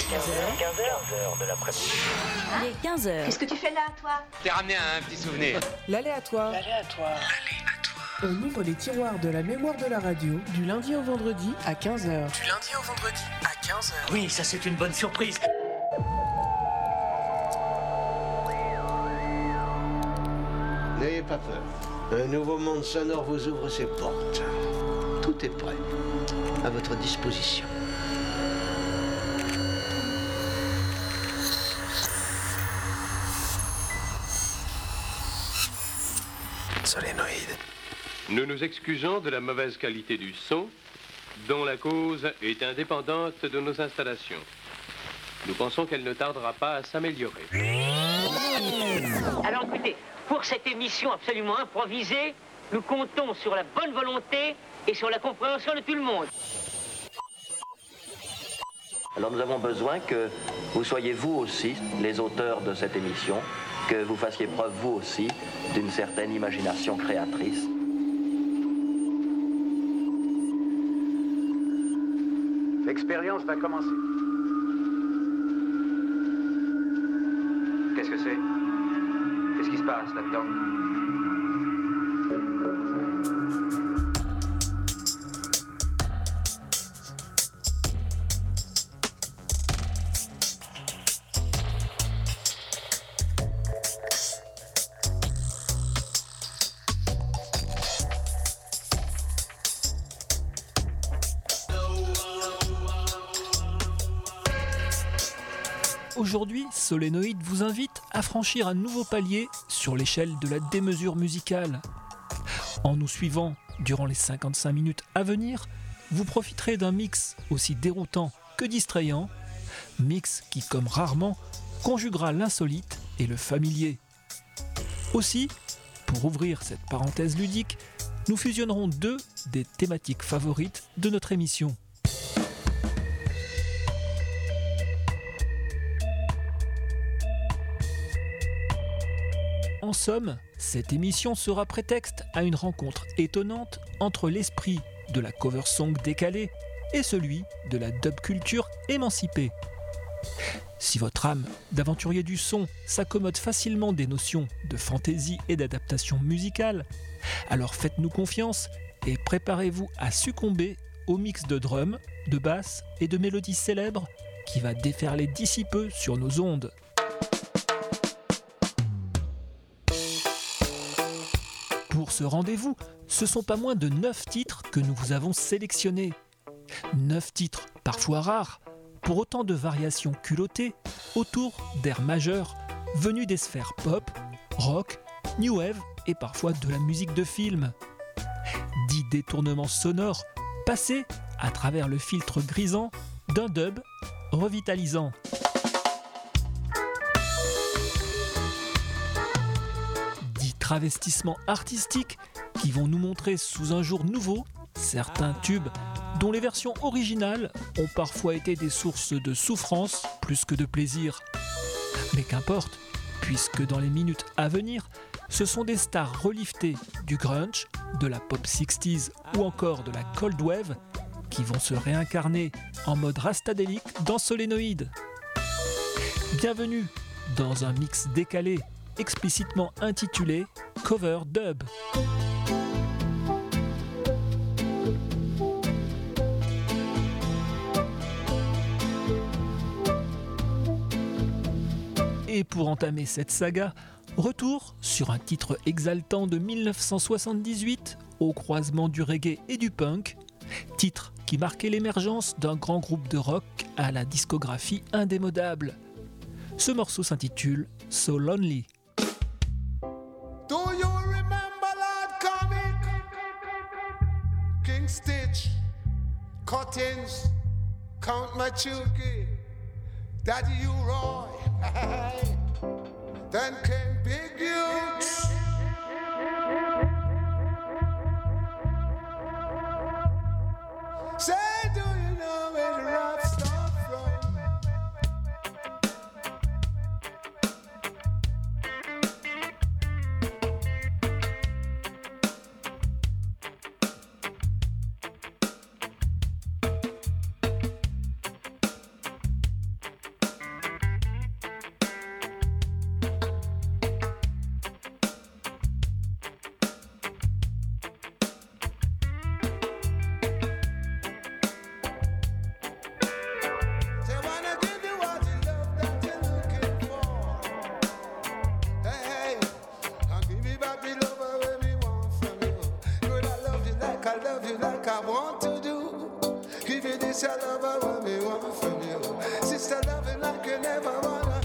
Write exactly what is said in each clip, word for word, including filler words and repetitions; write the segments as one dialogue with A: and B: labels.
A: quinze heures. quinze heures de l'après-midi.
B: Il est quinze heures.
C: Qu'est-ce que tu fais là, toi?
D: T'es ramené à un petit souvenir.
E: L'aléatoire.
A: L'aléatoire.
E: On ouvre les tiroirs de la mémoire de la radio du lundi au vendredi à quinze heures.
A: Du lundi au vendredi à quinze heures. Oui, ça c'est une bonne surprise.
F: N'ayez pas peur. Un nouveau monde sonore vous ouvre ses portes. Tout est prêt. À votre disposition.
A: Solénoïde.
G: Nous nous excusons de la mauvaise qualité du son, dont la cause est indépendante de nos installations. Nous pensons qu'elle ne tardera pas à s'améliorer.
H: Alors écoutez, pour cette émission absolument improvisée, nous comptons sur la bonne volonté et sur la compréhension de tout le monde.
I: Alors nous avons besoin que vous soyez vous aussi les auteurs de cette émission, que vous fassiez preuve vous aussi d'une certaine imagination créatrice.
D: L'expérience va commencer. Qu'est-ce que c'est? Qu'est-ce qui se passe là-dedans?
J: Aujourd'hui, Solénoïde vous invite à franchir un nouveau palier sur l'échelle de la démesure musicale. En nous suivant durant les cinquante-cinq minutes à venir, vous profiterez d'un mix aussi déroutant que distrayant, mix qui, comme rarement, conjuguera l'insolite et le familier. Aussi, pour ouvrir cette parenthèse ludique, nous fusionnerons deux des thématiques favorites de notre émission. En somme, cette émission sera prétexte à une rencontre étonnante entre l'esprit de la cover song décalée et celui de la dub culture émancipée. Si votre âme d'aventurier du son s'accommode facilement des notions de fantaisie et d'adaptation musicale, alors faites-nous confiance et préparez-vous à succomber au mix de drums, de basses et de mélodies célèbres qui va déferler d'ici peu sur nos ondes. Pour ce rendez-vous, ce sont pas moins de neuf titres que nous vous avons sélectionnés. neuf titres, parfois rares, pour autant de variations culottées autour d'airs majeurs venus des sphères pop, rock, new wave et parfois de la musique de film. Dix détournements sonores passés à travers le filtre grisant d'un dub revitalisant. Travestissements artistiques qui vont nous montrer sous un jour nouveau certains tubes dont les versions originales ont parfois été des sources de souffrance plus que de plaisir. Mais qu'importe, puisque dans les minutes à venir, ce sont des stars reliftées du grunge, de la pop sixties ou encore de la cold wave qui vont se réincarner en mode rastadélique dans Solénoïde. Bienvenue dans un mix décalé explicitement intitulé Cover Dub. Et pour entamer cette saga, retour sur un titre exaltant de dix-neuf cent soixante-dix-huit au croisement du reggae et du punk, titre qui marquait l'émergence d'un grand groupe de rock à la discographie indémodable. Ce morceau s'intitule So Lonely.
K: Do you remember Lord Comic? King Stitch, Cuttings, Count Machuki, Daddy U-Roy, then came Big Hughes. Say, do you know where the rap start from? like I love you, like I want to do. Give you this your love, I want me want from you. Sister, love you like you never wanna.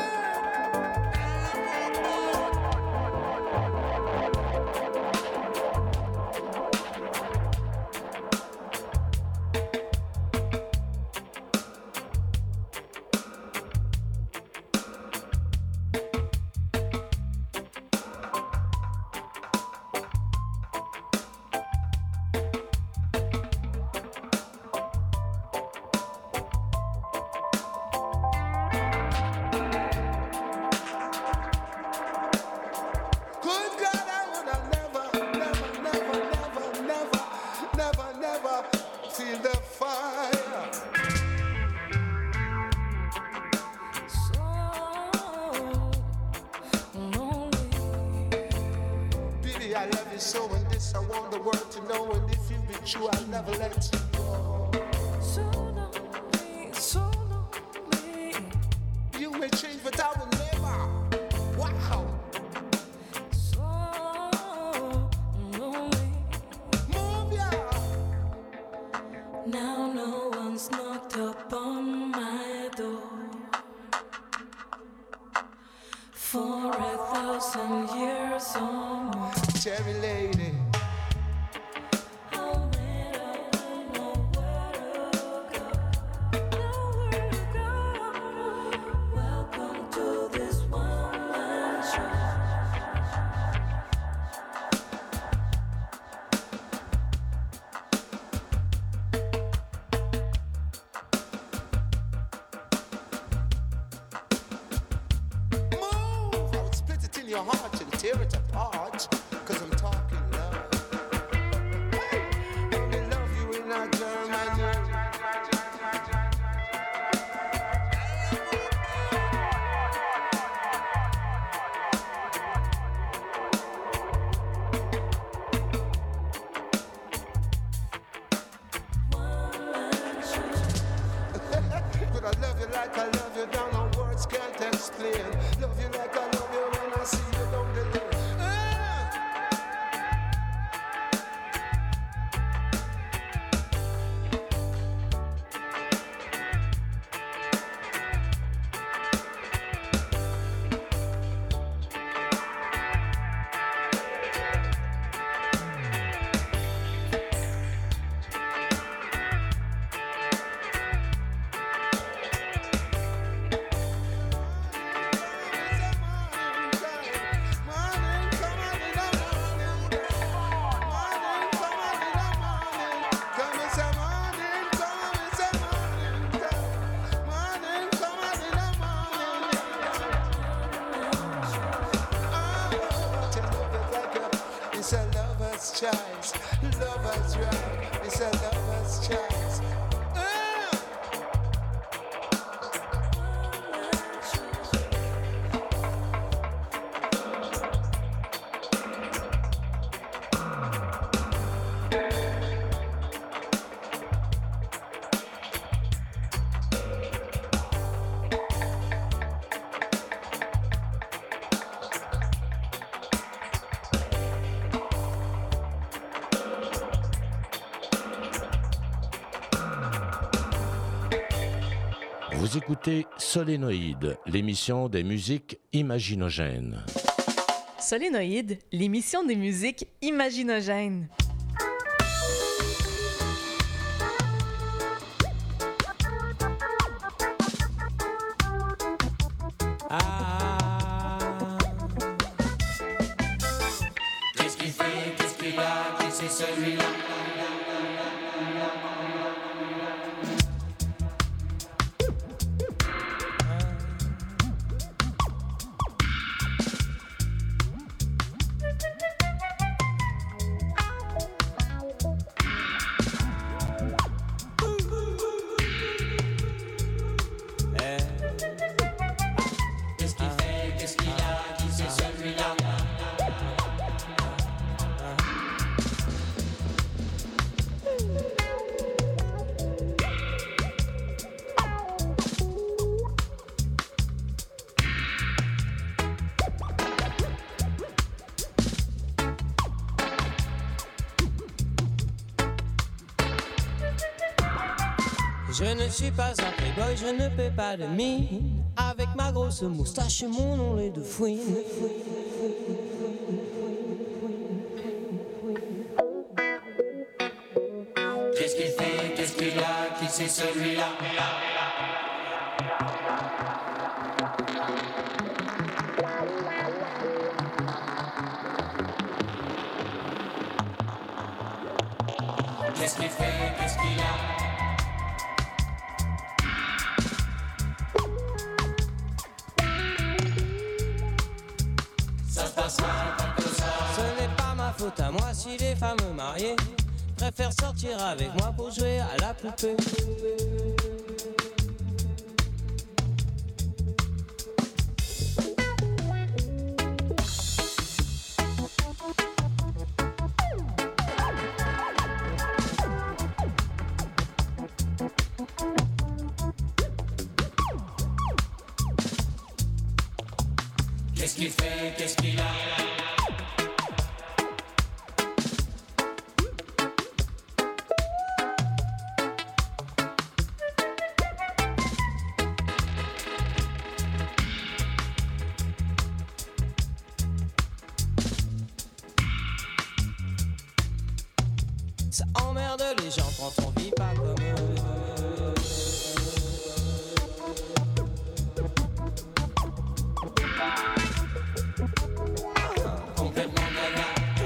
K: Your heart and tear it apart, cause I'm talking love. I love you in a German. But I love you like I love you down on words can't explain. Love you like I love you when I see you down the lane. Choice, lover's right, it's a lover's choice.
B: Vous écoutez Solénoïde, l'émission des musiques imaginogènes.
C: Solénoïde, l'émission des musiques imaginogènes.
L: Ah. Qu'est-ce qu'il fait, qu'est-ce qu'il a, qui c'est celui-là?
M: Je ne suis pas un playboy, je ne paie pas de mine. Avec ma grosse moustache et mon onlet de fouine.
L: Qu'est-ce qu'il fait, qu'est-ce qu'il a, qui c'est celui-là? Qu'est-ce qu'il fait, qu'est-ce qu'il a? Ça se passe mal comme ça.
M: Ce n'est pas ma faute à moi si les femmes mariées préfèrent sortir avec moi pour jouer à la poupée.
L: Qu'est-ce qu'il fait, qu'est-ce qu'il a?
M: Ça emmerde les gens quand on vit pas comme eux.
L: Complètement gaga.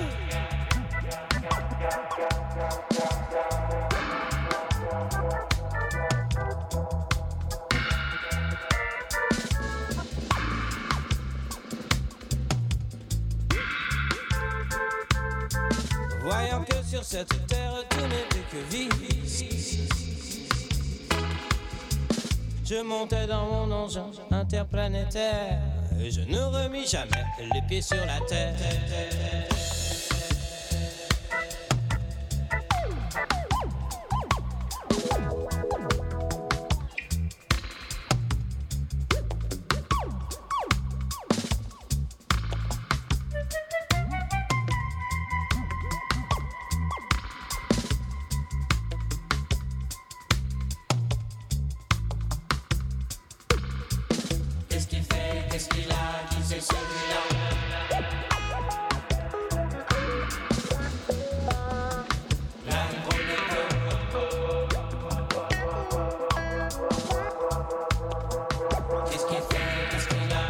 M: Voyant que sur cette terre tout n'était que vie, je montais dans mon engin interplanétaire et je ne remis jamais les pieds sur la terre.
L: Qu'est-ce qu'il fait, qu'est-ce qu'il a, qui c'est celui-là? Qu'est-ce qu'il fait, qu'est-ce qu'il a?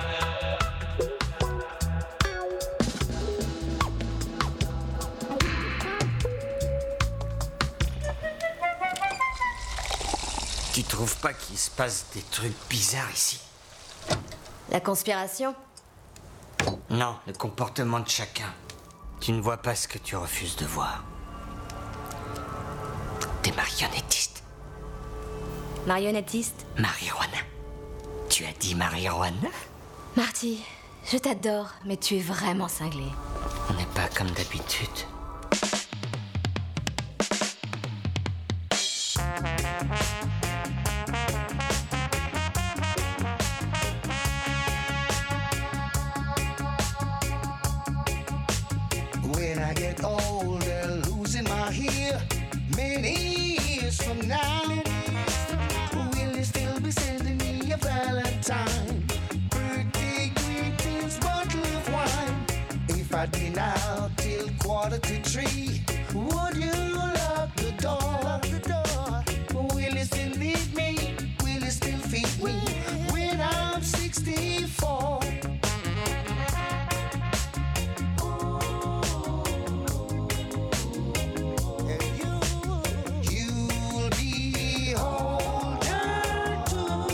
N: Tu trouves pas qu'il se passe des trucs bizarres ici?
O: La conspiration?
N: Non, le comportement de chacun. Tu ne vois pas ce que tu refuses de voir. T'es marionnettiste.
O: Marionnettiste?
N: Marijuana. Tu as dit marijuana?
O: Marty, je t'adore, mais tu es vraiment cinglé.
N: On n'est pas comme d'habitude.
K: When I get older, losing my hair, many years from now, will you still be sending me a Valentine? Birthday greetings, bottle of wine. If I did out till quarter to three, would you lock the door? Will you still need me? Will you still feed me when I'm sixty-four? You'll be older too.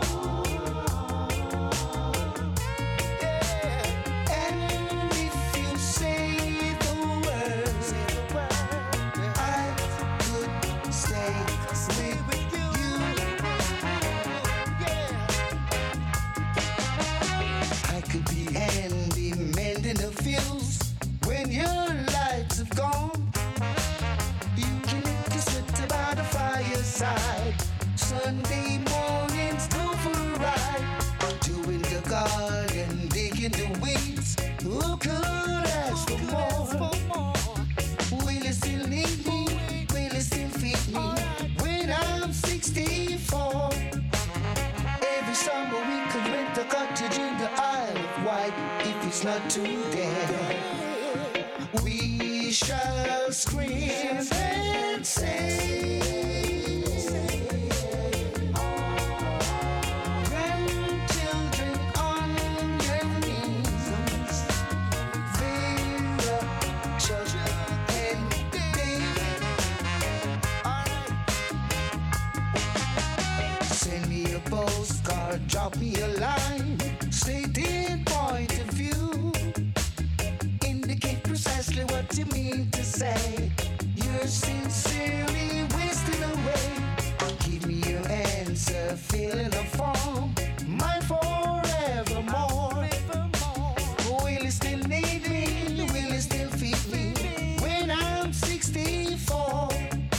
K: Yeah. And if you say the words, I could stay with you. I could be handy mending the fields when your lights have gone. You can make a sweat by the fireside. Sunday mornings go for a ride. Doing the garden, digging the weeds. Who could ask for more? Will you still need me? Will you still feed me when I'm sixty? it's not today. We shall scream and say, grandchildren on your knees, Vera, Chuck, and Dave. Send me a postcard, drop me a line, stating point of view. Indicate precisely what you mean to say. You're sincerely wasting away. Give me your answer, fill in a form. Mine forevermore. Will you still need me? Will you still feed me when I'm sixty-four?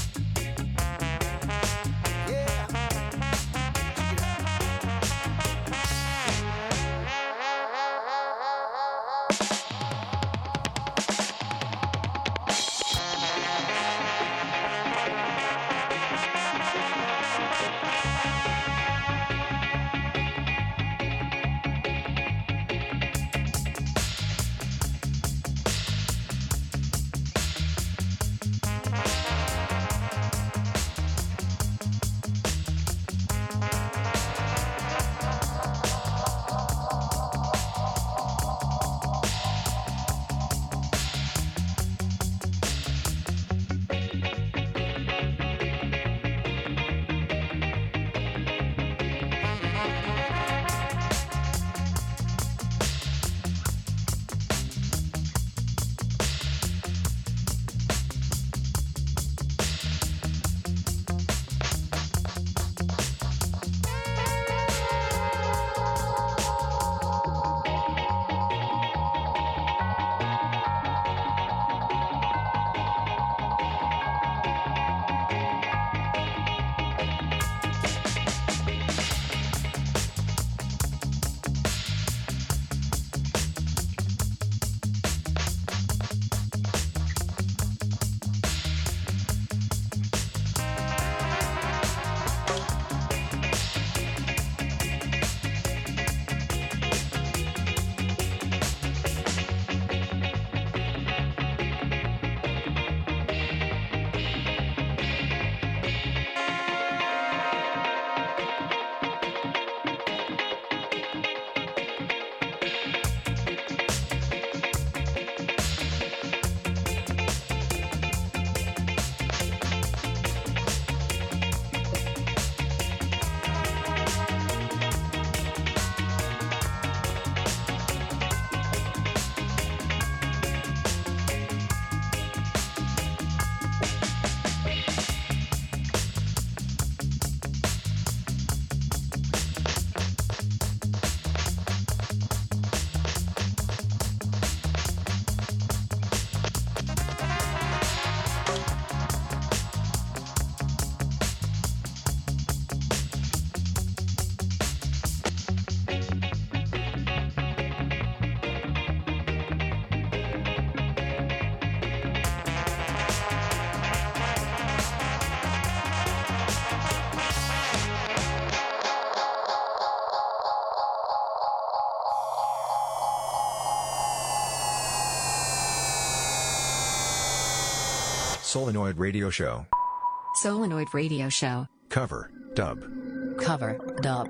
P: Solenoid Radio Show.
Q: Solenoid Radio Show.
P: Cover, dub.
Q: Cover, dub.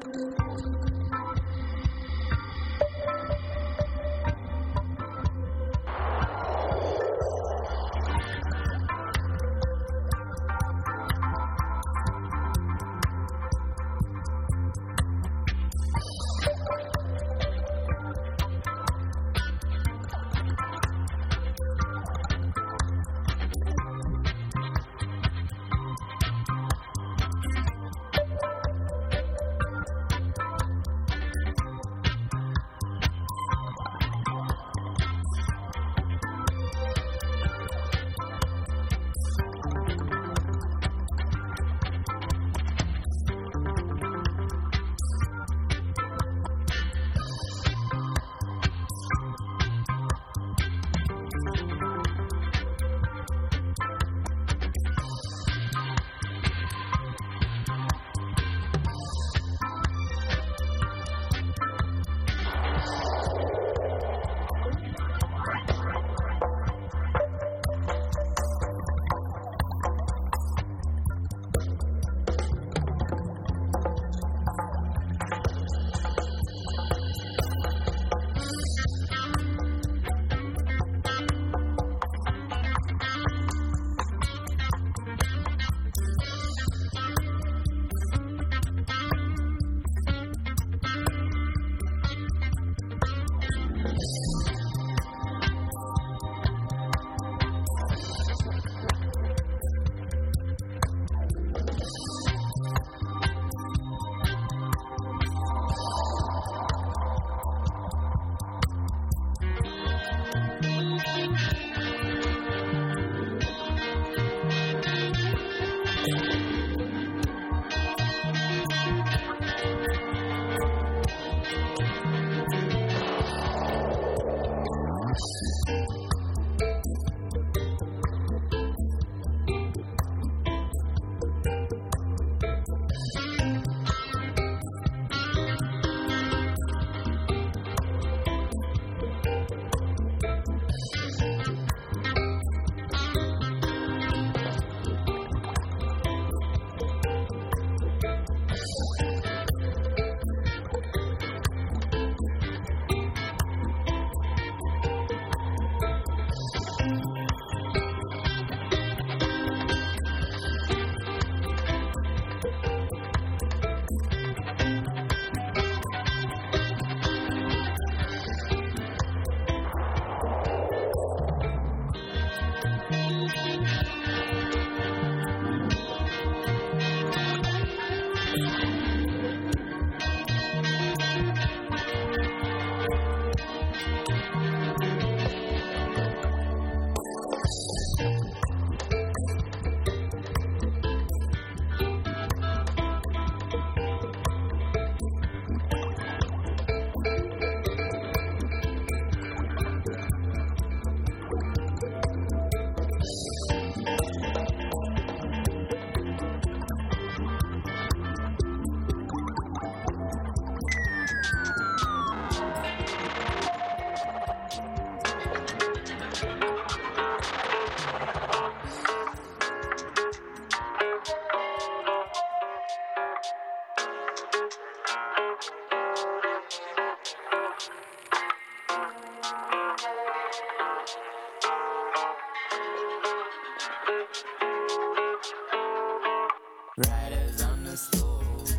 L: Riders on the stove.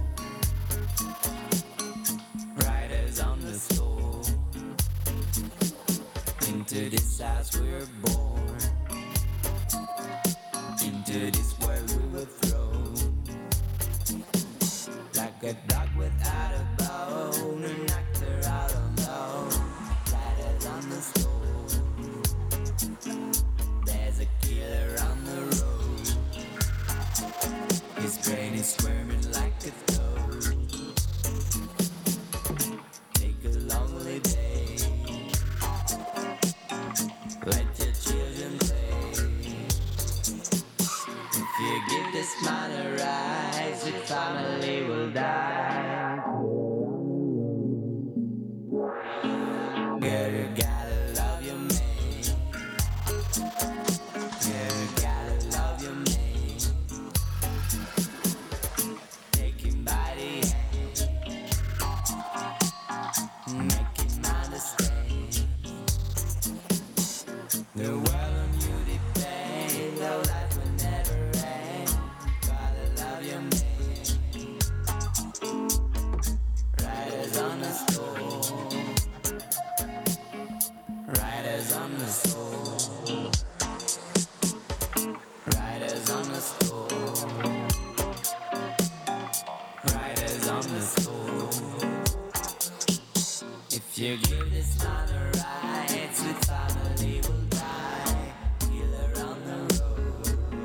L: Riders on the stove. Into this house we were born. Into this world we were thrown. Like a dog without a bone, an actor out alone. Riders on the stove. There's a killer on the road. His brain is squirming like a toad. Take a lonely day. Let your children play. If you give this man a rise, your family will die. Girl, you gotta love your man. Girl, you gotta love your man. Take him by the hand. Make him understand. The world on you depends. No life will never end. Gotta love your man. Riders on the stove. Riders on the stove. Riders on the stove. Riders on the stove. If you give this man a ride, sweet family will die. Killer on the road.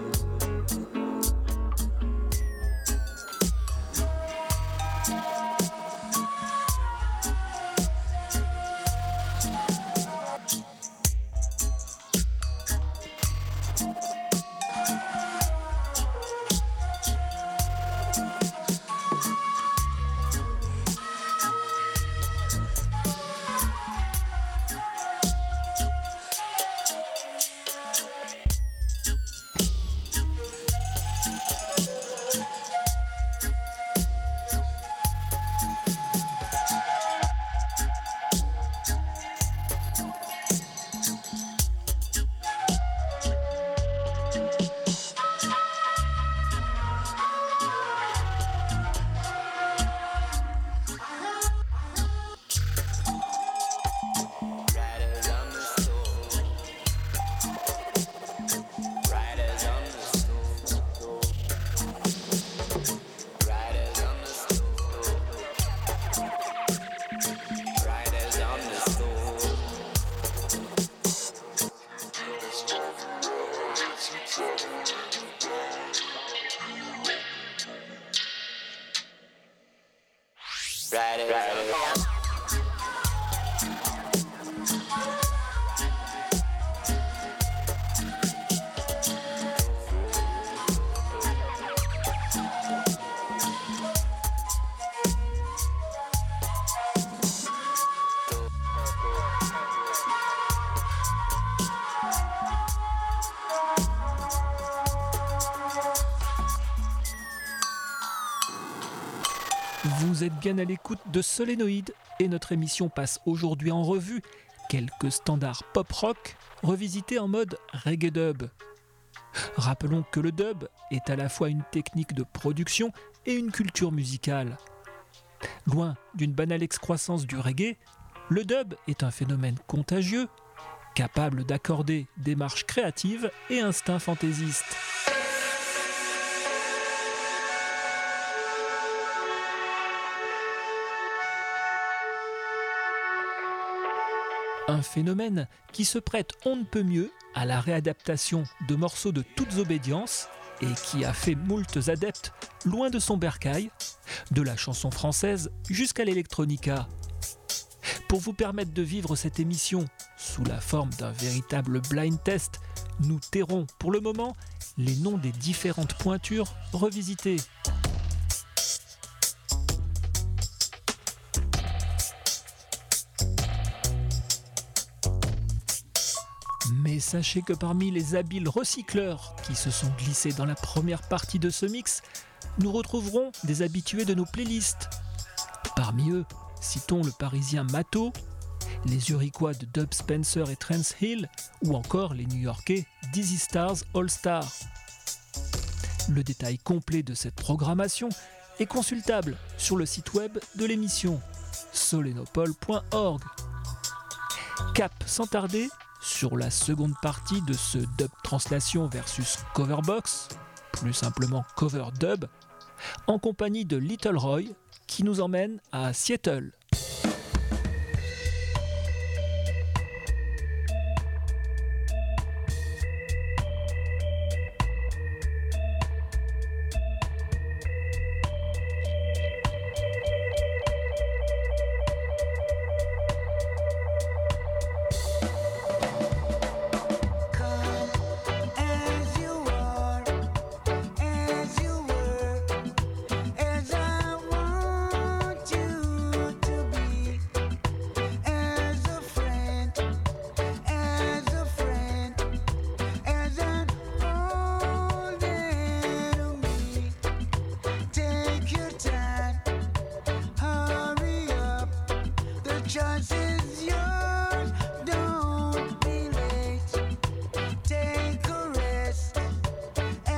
L: Riders on the stove. Riders on the stove. Riders on the stove. Riders on the stove. Riders on the stove.
J: Vous êtes bien à l'écoute de Solénoïde et notre émission passe aujourd'hui en revue quelques standards pop-rock revisités en mode reggae dub. Rappelons que le dub est à la fois une technique de production et une culture musicale. Loin d'une banale excroissance du reggae, le dub est un phénomène contagieux, capable d'accorder démarche créative et instinct fantaisiste. Un phénomène qui se prête on ne peut mieux à la réadaptation de morceaux de toutes obédiences et qui a fait moultes adeptes loin de son bercail, de la chanson française jusqu'à l'électronica. Pour vous permettre de vivre cette émission sous la forme d'un véritable blind test, nous tairons pour le moment les noms des différentes pointures revisitées. Mais sachez que parmi les habiles recycleurs qui se sont glissés dans la première partie de ce mix, nous retrouverons des habitués de nos playlists. Parmi eux, citons le parisien Mato, les Uriquois de Dub Spencer et Trance Hill, ou encore les New-Yorkais Dizzy Stars All Star. Le détail complet de cette programmation est consultable sur le site web de l'émission solenopole point org. Cap sans tarder sur la seconde partie de ce dub translation versus coverbox, plus simplement cover dub, en compagnie de Little Roy qui nous emmène à Seattle.